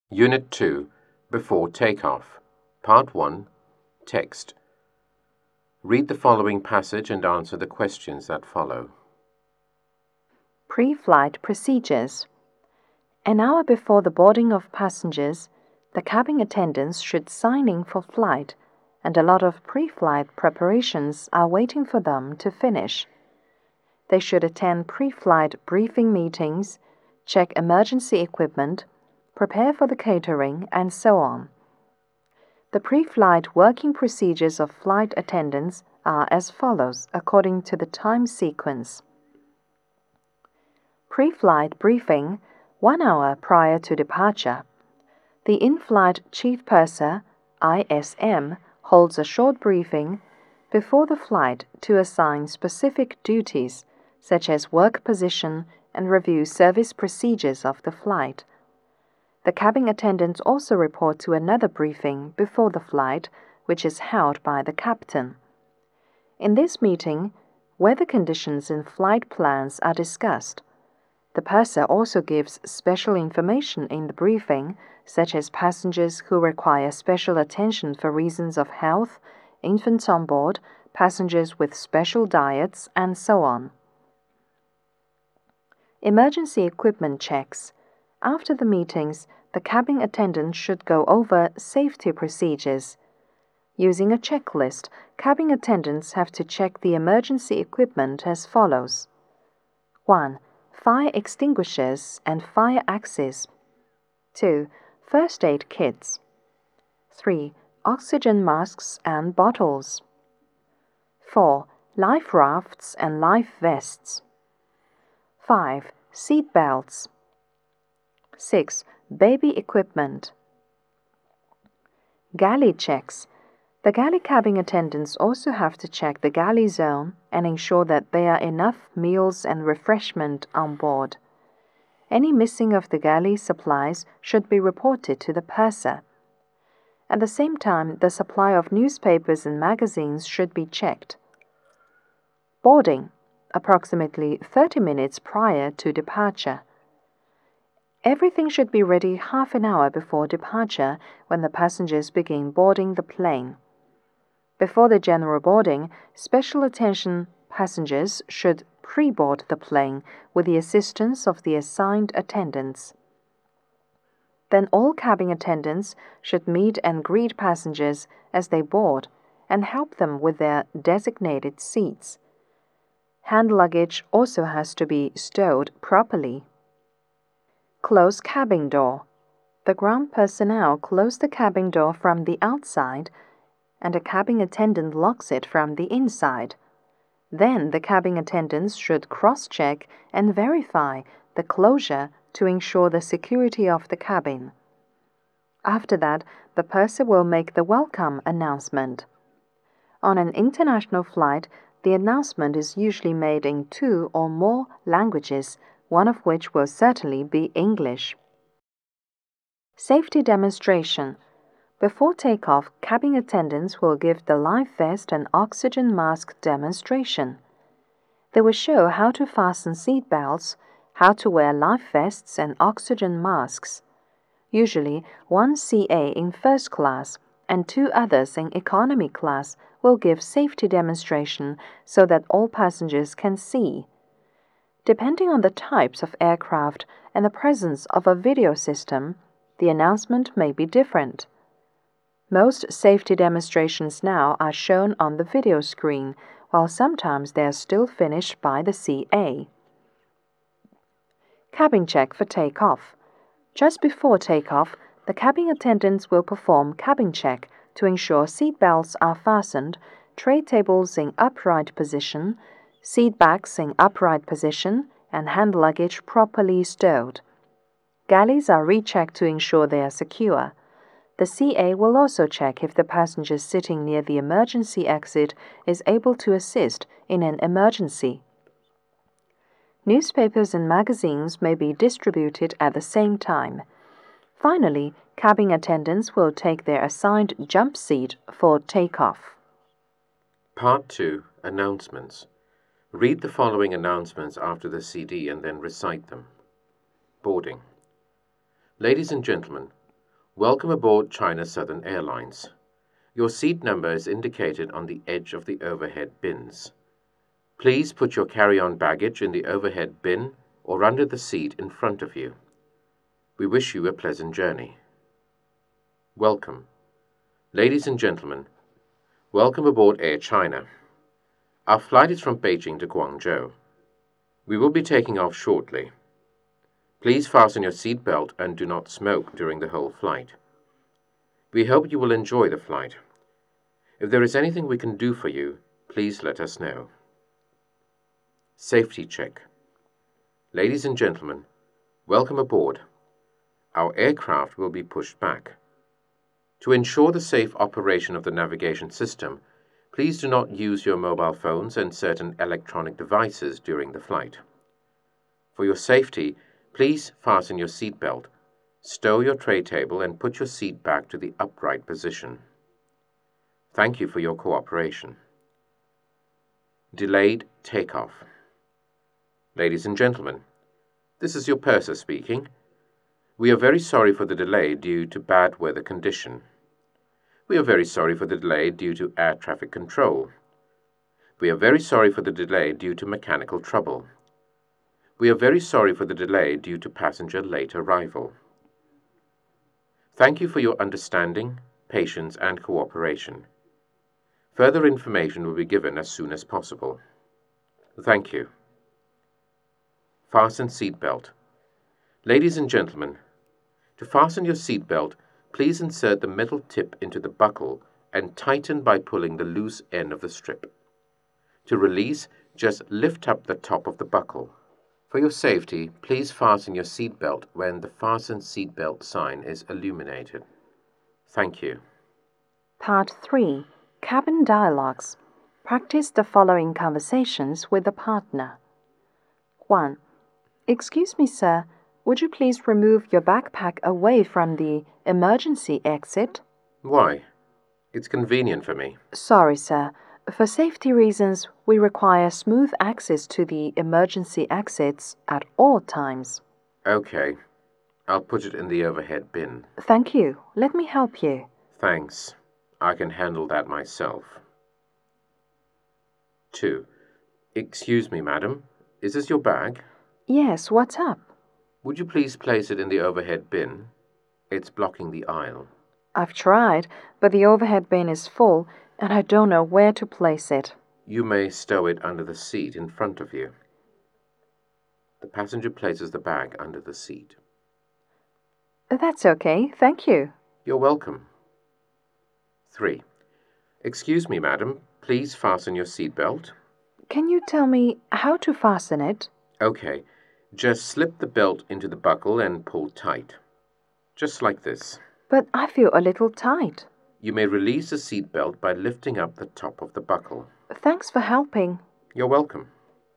Unit 2, Before Takeoff. Part 1, Text. Read the following passage and answer the questions that follow. Pre-flight procedures. An hour before the boarding of passengers, the cabin attendants should sign in for flight, and a lot of pre-flight preparations are waiting for them to finish. They should attend pre-flight briefing meetings, check emergency equipment, prepare for the catering, and so on. The pre-flight working procedures of flight attendants are as follows according to the time sequence. Pre-flight briefing, 1 hour prior to departure. The in-flight chief purser, ISM, holds a short briefing before the flight to assign specific duties, such as work position, and review service procedures of the flight. The cabin attendants also report to another briefing before the flight, which is held by the captain. In this meeting, weather conditions and flight plans are discussed. The purser also gives special information in the briefing, such as passengers who require special attention for reasons of health, infants on board, passengers with special diets, and so on. Emergency equipment checks. After the meetings, the cabin attendant should go over safety procedures. Using a checklist, cabin attendants have to check the emergency equipment as follows. 1. Fire extinguishers and fire axes. 2. First aid kits. 3. Oxygen masks and bottles. 4. Life rafts and life vests. 5. Seat belts. 6. Baby equipment. Galley checks. The galley cabin attendants also have to check the galley zone and ensure that there are enough meals and refreshment on board. Any missing of the galley supplies should be reported to the purser. At the same time, the supply of newspapers and magazines should be checked. Boarding, approximately 30 minutes prior to departure. Everything should be ready half an hour before departure when the passengers begin boarding the plane. Before the general boarding, special attention passengers should pre-board the plane with the assistance of the assigned attendants. Then all cabin attendants should meet and greet passengers as they board and help them with their designated seats. Hand luggage also has to be stowed properly. Close cabin door. The ground personnel close the cabin door from the outside, and a cabin attendant locks it from the inside. Then the cabin attendants should cross-check and verify the closure to ensure the security of the cabin. After that, the purser will make the welcome announcement. On an international flight, the announcement is usually made in 2 or more languages, one of which will certainly be English. Safety demonstration. Before takeoff, cabin attendants will give the life vest and oxygen mask demonstration. They will show how to fasten seat belts, how to wear life vests and oxygen masks. Usually, 1 CA in first class and 2 others in economy class will give safety demonstration so that all passengers can see. Depending on the types of aircraft and the presence of a video system, the announcement may be different. Most safety demonstrations now are shown on the video screen, while sometimes they are still finished by the CA. Cabin check for takeoff. Just before takeoff, the cabin attendants will perform cabin check to ensure seat belts are fastened, tray tables in upright position, seat backs in upright position, and hand luggage properly stowed. Galleys are rechecked to ensure they are secure. The CA will also check if the passenger sitting near the emergency exit is able to assist in an emergency. Newspapers and magazines may be distributed at the same time. Finally, cabin attendants will take their assigned jump seat for takeoff. Part 2, Announcements. Read the following announcements after the CD and then recite them. Boarding. Ladies and gentlemen, Welcome aboard China Southern Airlines. Your seat number is indicated on the edge of the overhead bins. Please put your carry-on baggage in the overhead bin or under the seat in front of you. We wish you a pleasant journey. Welcome. Ladies and gentlemen, welcome aboard Air China. Our flight is from Beijing to Guangzhou. We will be taking off shortly. Please fasten your seat belt and do not smoke during the whole flight. We hope you will enjoy the flight. If there is anything we can do for you, please let us know. Safety check. Ladies and gentlemen, welcome aboard. Our aircraft will be pushed back. To ensure the safe operation of the navigation system, please do not use your mobile phones and certain electronic devices during the flight. For your safety, please fasten your seat belt, stow your tray table, and put your seat back to the upright position. Thank you for your cooperation. Delayed takeoff. Ladies and gentlemen, this is your purser speaking. We are very sorry for the delay due to bad weather condition. We are very sorry for the delay due to air traffic control. We are very sorry for the delay due to mechanical trouble. We are very sorry for the delay due to passenger late arrival. Thank you for your understanding, patience, and cooperation. Further information will be given as soon as possible. Thank you. Fasten seat belt. Ladies and gentlemen, to fasten your seat belt, please insert the metal tip into the buckle and tighten by pulling the loose end of the strip. To release, just lift up the top of the buckle. For your safety, please fasten your seat belt when the fasten seat belt sign is illuminated. Thank you. Part 3. Cabin Dialogues. Practice the following conversations with a partner. 1. Excuse me, sir. Would you please remove your backpack away from the emergency exit? Why? It's convenient for me. Sorry, sir. For safety reasons, we require smooth access to the emergency exits at all times. Okay. I'll put it in the overhead bin. Thank you. Let me help you. Thanks. I can handle that myself. 2. Excuse me, madam. Is this your bag? Yes, what's up? Would you please place it in the overhead bin? It's blocking the aisle. I've tried, but the overhead bin is full, and I don't know where to place it. You may stow it under the seat in front of you. The passenger places the bag under the seat. That's okay, thank you. You're welcome. 3. Excuse me, madam. Please fasten your seat belt. Can you tell me how to fasten it? Okay. Just slip the belt into the buckle and pull tight. Just like this. But I feel a little tight. You may release the seat belt by lifting up the top of the buckle. Thanks for helping. You're welcome.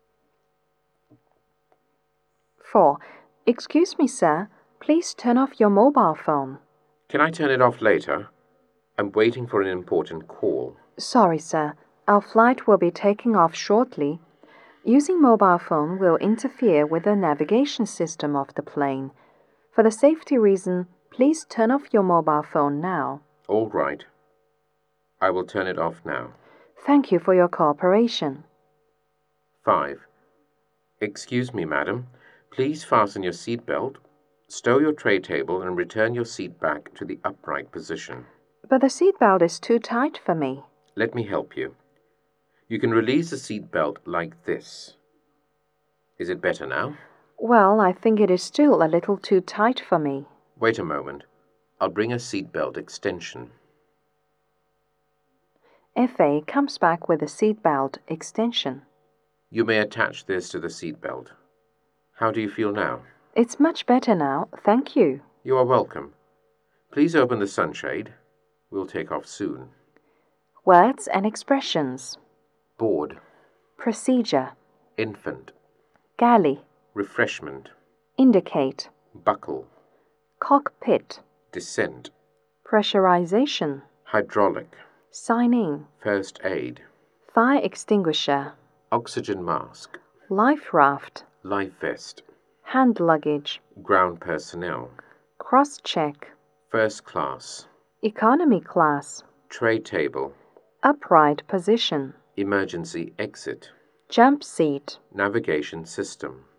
4. Excuse me, sir. Please turn off your mobile phone. Can I turn it off later? I'm waiting for an important call. Sorry, sir. Our flight will be taking off shortly. Using mobile phone will interfere with the navigation system of the plane. For the safety reason, please turn off your mobile phone now. All right. I will turn it off now. Thank you for your cooperation. 5. Excuse me, madam. Please fasten your seat belt, stow your tray table, and return your seat back to the upright position. But the seat belt is too tight for me. Let me help you. You can release the seat belt like this. Is it better now? Well, I think it is still a little too tight for me. Wait a moment. I'll bring a seat belt extension. FA comes back with a seat belt extension. You may attach this to the seat belt. How do you feel now? It's much better now, thank you. You are welcome. Please open the sunshade. We'll take off soon. Words and expressions. Board. Procedure. Infant. Galley. Refreshment. Indicate. Buckle. Cockpit. Descent. Pressurization. Hydraulic. Sign in. First aid. Fire extinguisher. Oxygen mask. Life raft. Life vest. Hand luggage. Ground personnel. Cross-check. First class. Economy class. Tray table. Upright position. Emergency exit. Jump seat. Navigation system.